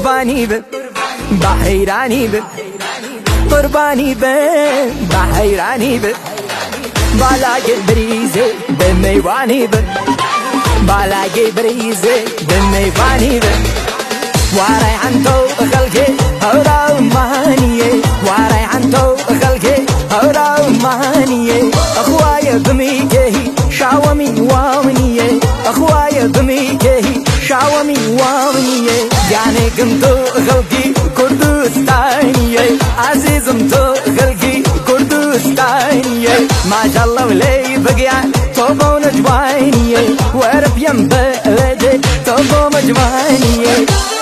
قرباني به بحيراني به قرباني به بحيراني به بالاقي بريزي بميواني به بالاقي بريزي بميواني به وراي عنتو خلقي هورا مانيه وراي عنتو خلقي هورا مانيه اخوايا بميكهي شاومي وامنيه اخوايا بميكهي شاومي وامنيه يعني كنتو خلقي كردستانيه عزيزم تو خلقي كردستانيه ما شاء الله ولي بقيا توبو نجوانيه ورب ينبلدي توبو مجوانيه